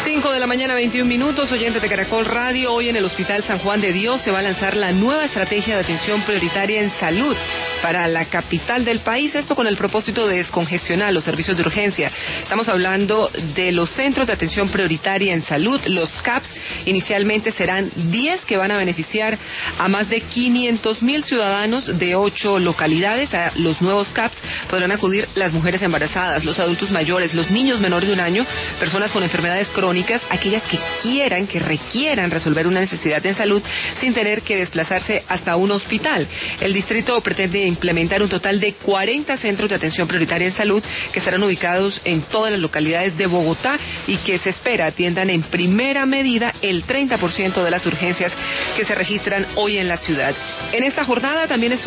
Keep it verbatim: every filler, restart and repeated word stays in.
cinco de la mañana, veintiún minutos, oyentes de Caracol Radio. Hoy en el Hospital San Juan de Dios se va a lanzar la nueva estrategia de atención prioritaria en salud para la capital del país, esto con el propósito de descongestionar los servicios de urgencia. Estamos hablando de los centros de atención prioritaria en salud, los C A Ps. Inicialmente serán diez que van a beneficiar a más de quinientos mil ciudadanos de ocho localidades. A los nuevos C A Ps podrán acudir las mujeres embarazadas, los adultos mayores, los niños menores de un año, personas con enfermedades crónicas, aquellas que quieran, que requieran resolver una necesidad en salud sin tener que desplazarse hasta un hospital. El distrito pretende implementar un total de cuarenta centros de atención prioritaria en salud que estarán ubicados en todas las localidades de Bogotá y que se espera atiendan en primera medida el treinta por ciento de las urgencias que se registran hoy en la ciudad. En esta jornada también